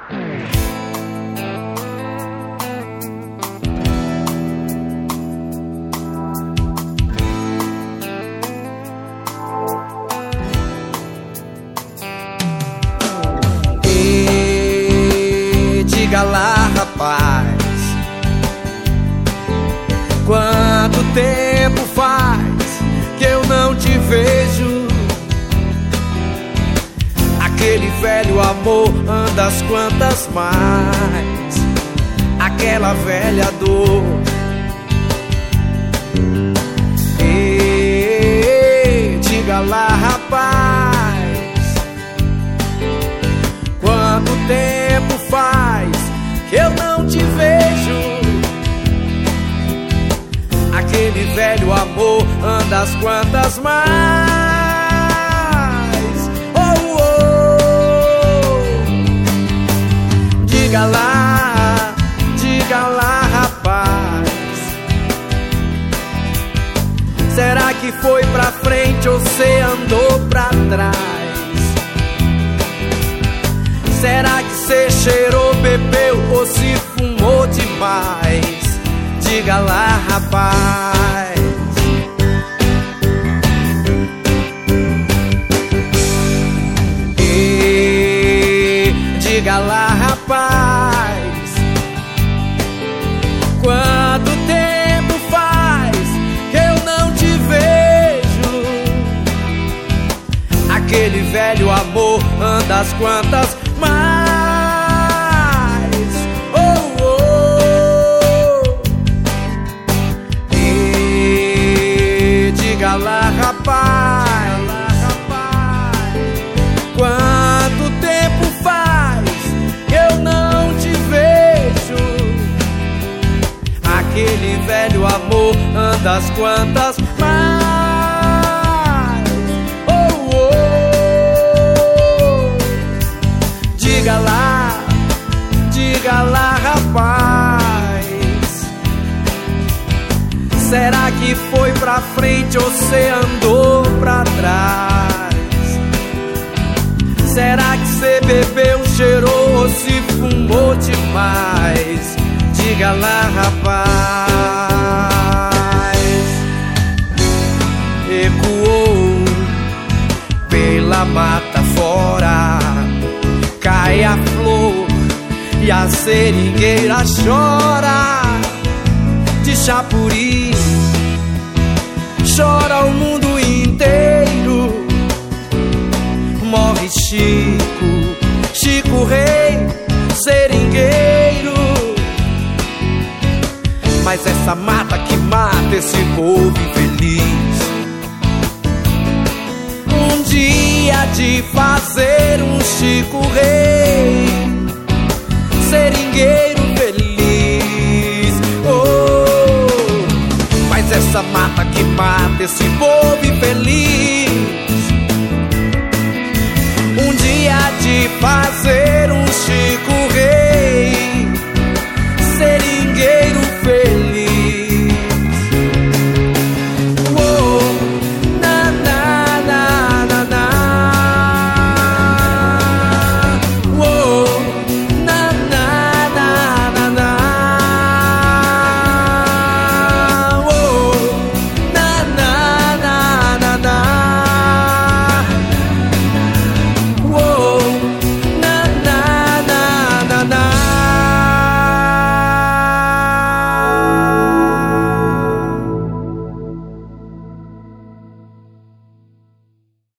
Diga lá, rapaz, quanto tempo faz que eu não te vejo? Aquele velho amor anda as quantas mais, aquela velha dor. Diga lá, rapaz, quanto tempo faz que eu não te vejo? Aquele velho amor anda as quantas mais. Oh, oh. Diga lá, rapaz, será que foi pra frente ou cê andou pra trás? Será que cê cheirou, bebeu ou se fumou demais? Diga lá, rapaz. Diga lá, rapaz, quanto tempo faz que eu não te vejo? Aquele velho amor anda as quantas mais. Oh, oh. Diga lá, rapaz, quanto tempo faz que eu não te vejo? Aquele velho amor anda as quantas mais. Oh, oh. Diga lá, rapaz, será que foi pra frente ou cê andou pra trás? Será que cê bebeu, cheirou ou se fumou demais? Diga lá, rapaz. Ecoou pela mata fora, cai a flor e a seringueira chora. De Chapuri chora o mundo inteiro. Morre Chico, Chico Rei, seringueiro. Mas essa mata que mata esse povo infeliz, um dia de fazer um Chico Rei, seringueiro feliz. Oh, mas essa mata que mata esse povo infeliz, um dia de fazer